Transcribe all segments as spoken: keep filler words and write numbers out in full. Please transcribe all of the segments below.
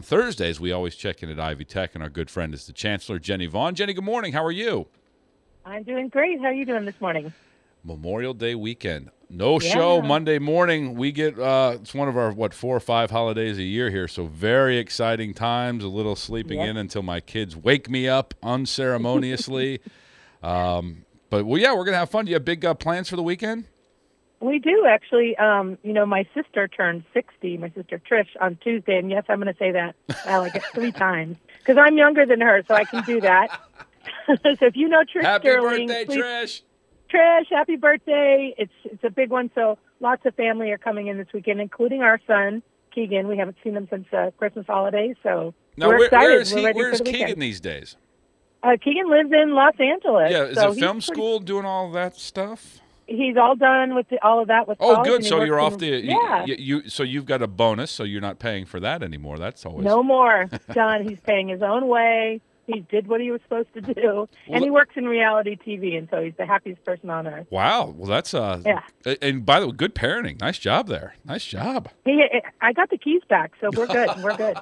Thursdays, we always check in at Ivy Tech, and our good friend is the Chancellor, Jenny Vaughn. Jenny, good morning. How are you? I'm doing great. How are you doing this morning? Memorial Day weekend. No Yeah. show Monday morning. We get, uh, it's one of our, what, four or five holidays a year here, so very exciting times, a little sleeping Yep. in until my kids wake me up unceremoniously. um, but, well, yeah, we're going to have fun. Do you have big uh, plans for the weekend? We do, actually. Um, you know, my sister turned sixty, my sister Trish, on Tuesday. And yes, I'm going to say that uh, like three times because I'm younger than her, so I can do that. So if you know Trish Happy Sterling, birthday, please, Trish. Trish, happy birthday. It's it's a big one. So lots of family are coming in this weekend, including our son, Keegan. We haven't seen him since uh, Christmas holidays, so Now, we're where, excited. where is we're he? ready Where's for the Keegan weekend. these days? Uh, Keegan lives in Los Angeles. Yeah, is so it he's film pretty- school doing all that stuff? He's all done with the, all of that with Oh, college, good. and he So works you're in- off the yeah. you, you. So you've got a bonus. So you're not paying for that anymore. That's always No more, John. He's paying his own way. He did what he was supposed to do, and he works in reality T V, and so he's the happiest person on earth. Wow. Well, that's uh. Yeah. And by the way, good parenting. Nice job there. Nice job. He, I got the keys back, so we're good. We're good.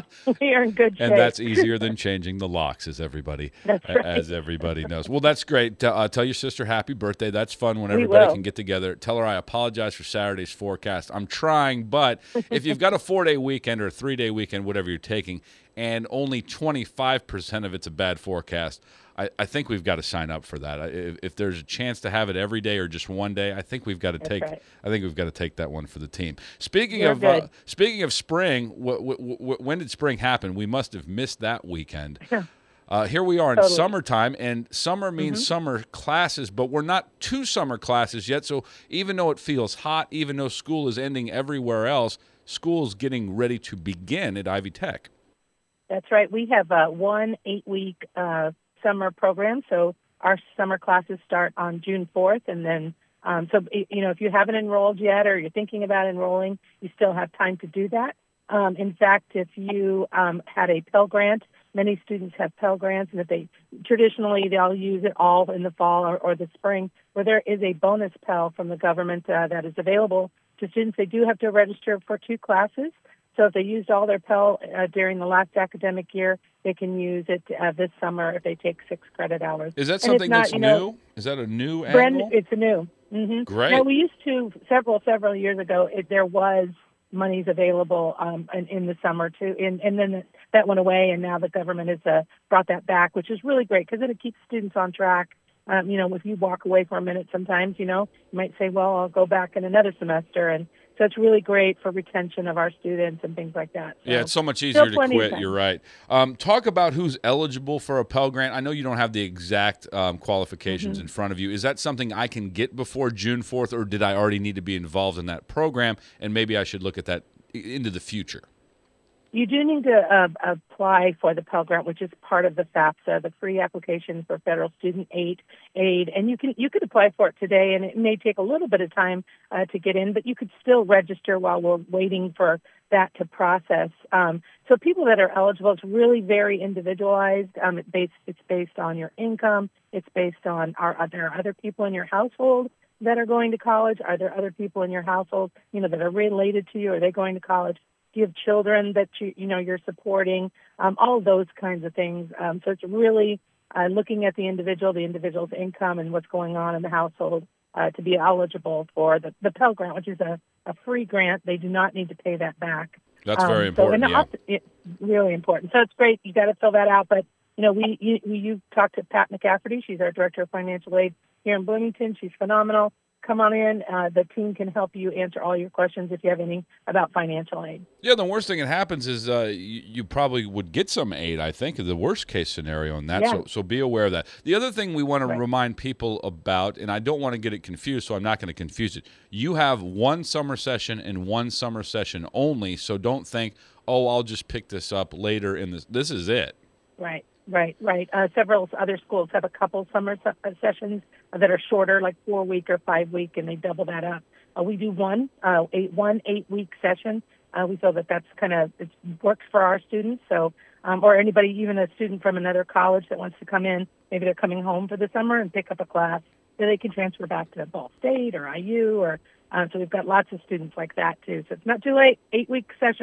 We are in good shape. And that's easier than changing the locks, as everybody That's right. as everybody knows. Well, that's great. Uh, tell your sister happy birthday. That's fun when We everybody will. can get together. Tell her I apologize for Saturday's forecast. I'm trying, but if you've got a four-day weekend or a three-day weekend, whatever you're taking, and only twenty-five percent of it's a bad forecast, I, I think we've got to sign up for that. I, if, if there's a chance to have it every day or just one day, I think we've got to That's take. right. I think we've got to take that one for the team. Speaking You're of uh, good. speaking of spring, wh- wh- wh- when did spring happen? We must have missed that weekend. Uh, here we are in Totally. summertime, and summer means summer classes, but we're not to summer classes yet. So even though it feels hot, even though school is ending everywhere else, school's getting ready to begin at Ivy Tech. That's right. We have uh, one eight-week uh, summer program, so our summer classes start on June fourth, and then, um, so, you know, if you haven't enrolled yet or you're thinking about enrolling, you still have time to do that. Um, in fact, if you um, had a Pell Grant, many students have Pell Grants, and if they, traditionally, they'll use it all in the fall or, or the spring, where there is a bonus Pell from the government uh, that is available to students. They do have to register for two classes. So if they used all their Pell uh, during the last academic year, they can use it uh, this summer if they take six credit hours. Is that And it's something not, that's you know, new? Is that a new Brand, angle? it's a new. Mm-hmm. Great. Now, we used to, several, several years ago, it, there was monies available um, in, in the summer, too, and, and then that went away, and now the government has uh, brought that back, which is really great because it keeps students on track. Um, you know, if you walk away for a minute sometimes, you know, you might say, well, I'll go back in another semester, and so it's really great for retention of our students and things like that. So Yeah, it's so much still easier to plenty of quit. time. You're right. Um, talk about who's eligible for a Pell Grant. I know you don't have the exact um, qualifications Mm-hmm. in front of you. Is that something I can get before June fourth, or did I already need to be involved in that program, and maybe I should look at that i- into the future? You do need to uh, apply for the Pell Grant, which is part of the FAFSA, the free application for federal student aid. Aid, and you can you could apply for it today, and it may take a little bit of time uh, to get in, but you could still register while we're waiting for that to process. Um, so people that are eligible, it's really very individualized. Um, it's based it's based on your income. It's based on are, are there other people in your household that are going to college? Are there other people in your household, you know, that are related to you? Are they going to college? Do you have children that you you know you're supporting? Um, all those kinds of things. Um, so it's really uh, looking at the individual, the individual's income, and what's going on in the household uh, to be eligible for the, the Pell Grant, which is a, a free grant. They do not need to pay that back. That's Um, very so, important. and Yeah. also, it's really important. So it's great. You got to fill that out. But you know, we you, we you talked to Pat McCafferty. She's our director of financial aid here in Bloomington. She's phenomenal. Come on in. Uh, the team can help you answer all your questions if you have any about financial aid. Yeah, the worst thing that happens is uh, you, you probably would get some aid, I think, the worst case scenario in that. Yeah. So, so be aware of that. The other thing we want to Right. remind people about, and I don't want to get it confused, so I'm not going to confuse it. You have one summer session and one summer session only, so don't think, oh, I'll just pick this up later in this. This is it. Right, right, right. Uh, several other schools have a couple summer se- uh, sessions that are shorter, like four week or five week, and they double that up. Uh, we do one, uh, eight, one eight week session. Uh, we feel that that's kind of it works for our students. So, um, or anybody, even a student from another college that wants to come in, maybe they're coming home for the summer and pick up a class, so they can transfer back to Ball State or I U. Or uh, so we've got lots of students like that too. So it's not too late. Eight week session.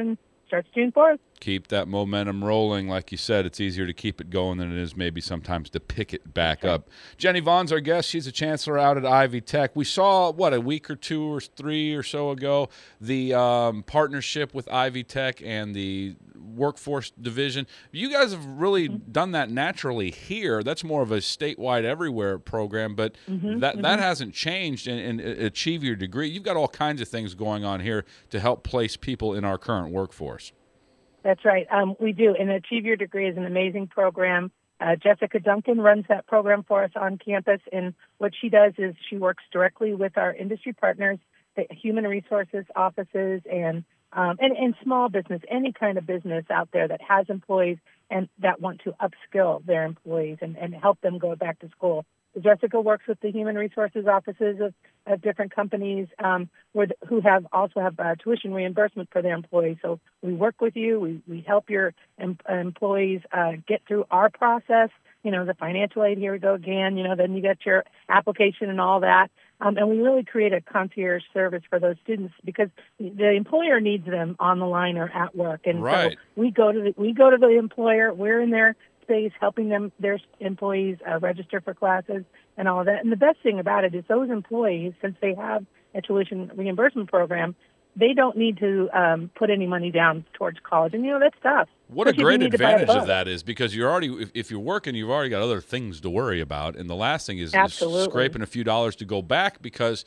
starts June fourth. Keep that momentum rolling. Like you said, it's easier to keep it going than it is maybe sometimes to pick it back Okay. up. Jenny Vaughn's our guest. She's a chancellor out at Ivy Tech. We saw, what, a week or two or three or so ago, the um, partnership with Ivy Tech and the workforce division. You guys have really mm-hmm. done that naturally here. That's more of a statewide everywhere program, but mm-hmm. that, Mm-hmm. that hasn't changed. And, and Achieve Your Degree, you've got all kinds of things going on here to help place people in our current workforce. That's right. Um, we do. And Achieve Your Degree is an amazing program. Uh, Jessica Duncan runs that program for us on campus. And what she does is she works directly with our industry partners, the human resources offices, and um, and, and small business, any kind of business out there that has employees and that want to upskill their employees and, and help them go back to school. Jessica works with the human resources offices of, of different companies um, where the, who have also have uh, tuition reimbursement for their employees. So we work with you. We, we help your em- employees uh, get through our process. You know, the financial aid, here we go again. You know, then you get your application and all that. Um, and we really create a concierge service for those students because the employer needs them on the line or at work. And right. so we go to the, we go to the employer. We're in there. Space, helping them, their employees uh, register for classes and all of that. And the best thing about it is those employees, since they have a tuition reimbursement program, they don't need to um, put any money down towards college. And, you know, that's tough. What a great advantage of that is because you're already, if, if you're working, you've already got other things to worry about. And the last thing is, is scraping a few dollars to go back because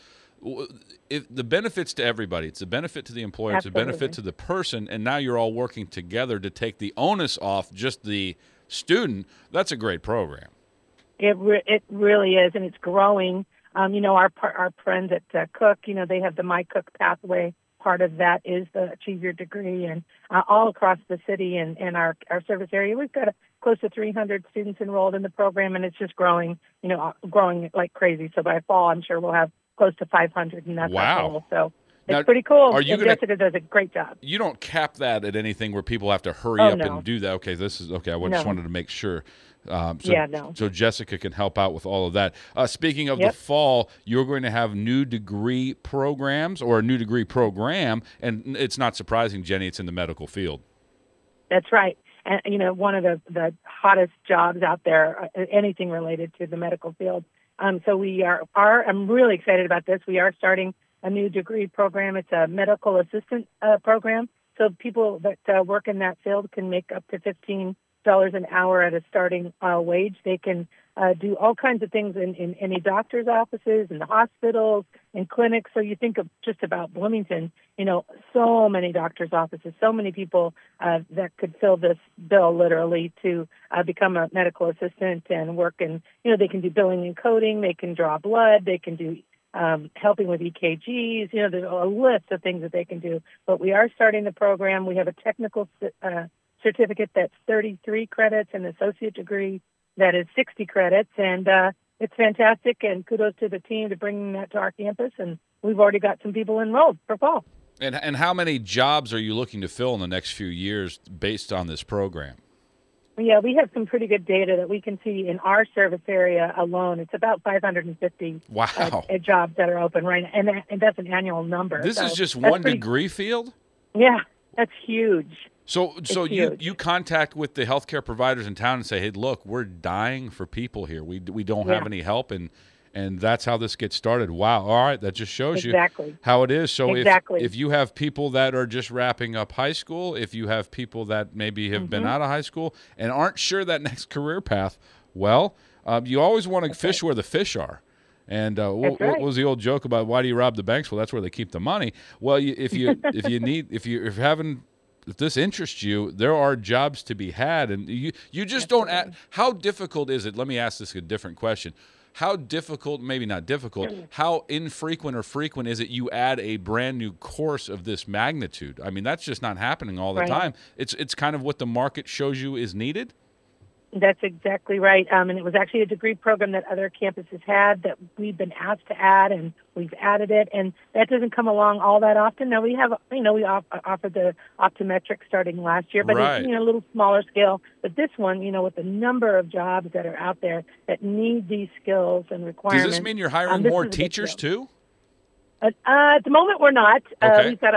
if the benefits to everybody, it's a benefit to the employer, Absolutely. It's a benefit to the person, and now you're all working together to take the onus off just the student. That's a great program. It re- it really is, and it's growing. Um, you know, our our friends at uh, Cook, you know, they have the My Cook pathway. Part of that is the Achieve Your Degree, and uh, all across the city and, and our, our service area, we've got a, close to three hundred students enrolled in the program, and it's just growing, you know, growing like crazy. So by fall, I'm sure we'll have close to five hundred, and that's wow. our goal. So it's now, pretty cool. Are you and gonna, Jessica does a great job. You don't cap that at anything where people have to hurry oh, up no. and do that. Okay, this is okay. I no. just wanted to make sure. Um, so, yeah, no. so Jessica can help out with all of that. Uh, speaking of yep. the fall, you're going to have new degree programs or a new degree program, and it's not surprising, Jenny, it's in the medical field. That's right. And, you know, one of the, the hottest jobs out there, uh, anything related to the medical field. Um, so we are, are, I'm really excited about this. We are starting a new degree program. It's a medical assistant uh, program. So people that uh, work in that field can make up to fifteen dollars an hour at a starting uh, wage. They can uh, do all kinds of things in, in any doctor's offices, in the hospitals, in clinics. So you think of just about Bloomington, you know, so many doctor's offices, so many people uh, that could fill this bill literally to uh, become a medical assistant and work in, you know, they can do billing and coding, they can draw blood, they can do um, helping with E K Gs, you know, there's a list of things that they can do. But we are starting the program. We have a technical uh, certificate that's thirty-three credits, an associate degree that is sixty credits, and uh, it's fantastic, and kudos to the team to bringing that to our campus, and we've already got some people enrolled for fall. And, and how many jobs are you looking to fill in the next few years based on this program? Yeah, we have some pretty good data that we can see in our service area alone. It's about five hundred fifty wow. uh, jobs that are open right now, and, that, and that's an annual number. This so is just one pretty, degree field? Yeah, that's huge. So so it's you, huge. you contact with the healthcare providers in town and say, hey, look, we're dying for people here. We we don't yeah. have any help, and and that's how this gets started. Wow. All right, that just shows exactly. you how it is. So exactly. if, if you have people that are just wrapping up high school, if you have people that maybe have mm-hmm. been out of high school and aren't sure that next career path, well, um, you always want to fish where the fish are. And uh, what, right. what was the old joke about why do you rob the banks? Well, that's where they keep the money. Well, you, if you if you need if you if you're having if this interests you, there are jobs to be had, and you you just Absolutely. don't. Add, how difficult is it? Let me ask this a different question. How difficult, maybe not difficult, how infrequent or frequent is it you add a brand new course of this magnitude? I mean, that's just not happening all the right. time. It's it's kind of what the market shows you is needed. That's exactly right. Um, and it was actually a degree program that other campuses had that we've been asked to add, and we've added it. And that doesn't come along all that often. Now, we have, you know, we off- offered the optometric starting last year, but right. it's, you know, a little smaller scale. But this one, you know, with the number of jobs that are out there that need these skills and requirements. Does this mean you're hiring um, more teachers too? Uh, uh, at the moment, we're not. Okay. Uh, we've got a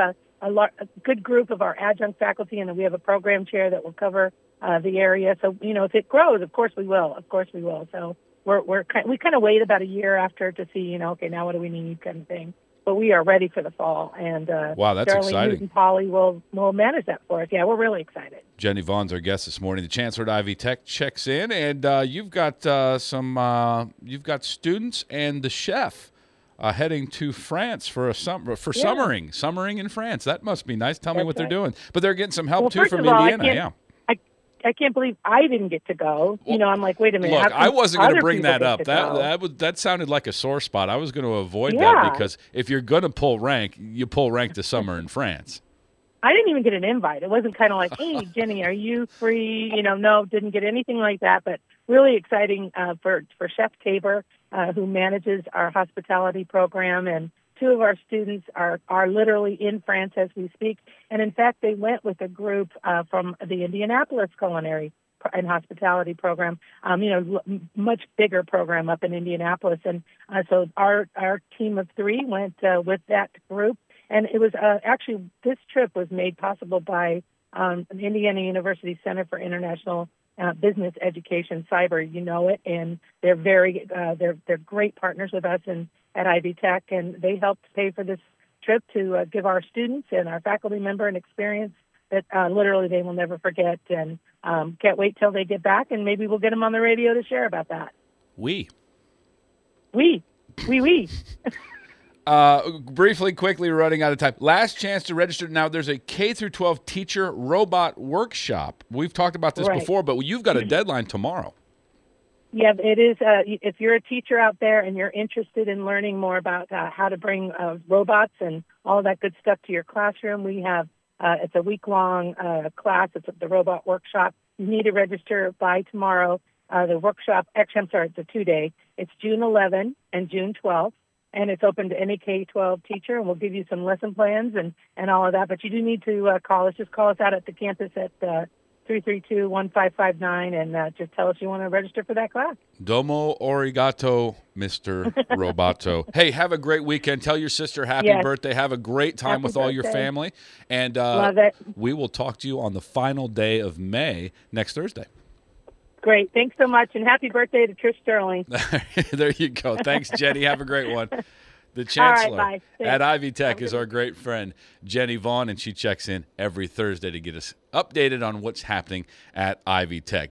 a, lar- a good group of our adjunct faculty, and then we have a program chair that will cover uh, the area. So, you know, if it grows, of course we will. Of course we will. So we're, we're kind, we kind of wait about a year after to see, you know, okay, now what do we need kind of thing. But we are ready for the fall. And uh, wow, that's Darlene exciting. Newton Polly will, will manage that for us. Yeah, we're really excited. Jenny Vaughn's our guest this morning. The chancellor at Ivy Tech checks in, and uh, you've got uh, some uh, you've got students and the chef uh, heading to France for a sum- for Yeah. summering, summering in France. That must be nice. Tell me That's what they're right. doing. But they're getting some help Well, too first from of all, I Indiana. can't- Yeah. I can't believe I didn't get to go. Well, you know, I'm like, wait a minute. how Look, come I wasn't going to other bring people that get up. to That go? that was that sounded like a sore spot. I was going to avoid that Yeah. because if you're going to pull rank, you pull rank this summer in France. I didn't even get an invite. It wasn't kind of like, hey, Jenny, are you free? You know, no, didn't get anything like that. But really exciting uh, for, for Chef Tabor, uh, who manages our hospitality program. And two of our students are, are literally in France as we speak. And in fact, they went with a group uh, from the Indianapolis Culinary and Hospitality Program, um, you know, l- much bigger program up in Indianapolis. And uh, so our, our team of three went uh, with that group. And it was uh, actually, this trip was made possible by um, the Indiana University Center for International uh, Business Education, Cyber, you know it, and they're very, uh, they're they're great partners with us and at Ivy Tech, and they helped pay for this trip to uh, give our students and our faculty member an experience that uh, literally they will never forget, and um, can't wait till they get back, and maybe we'll get them on the radio to share about that. We. We, we, we. Uh, briefly, quickly, we're running out of time. Last chance to register. Now, there's a K through twelve teacher robot workshop. We've talked about this Right. before, but you've got a deadline tomorrow. Yeah, it is. Uh, if you're a teacher out there and you're interested in learning more about uh, how to bring uh, robots and all that good stuff to your classroom, we have uh, it's a week-long uh, class. It's the robot workshop. You need to register by tomorrow. Uh, the workshop, actually, I'm sorry, it's a two-day. It's June eleventh and June twelfth, and it's open to any K twelve teacher, and we'll give you some lesson plans and, and all of that. But you do need to uh, call us. Just call us out at the campus at uh, three three two, one five five nine, and uh, just tell us you want to register for that class. Domo arigato, Mister Roboto. Hey, have a great weekend. Tell your sister happy Yes. birthday. Have a great time Happy with all your birthday. family. And uh, Love it. we will talk to you on the final day of May next Thursday. Great. Thanks so much, and happy birthday to Trish Sterling. There you go. Thanks, Jenny. Have a great one. The All right, chancellor bye. Thanks. at Ivy Tech Have a is good our great friend, Jenny Vaughn, and she checks in every Thursday to get us updated on what's happening at Ivy Tech.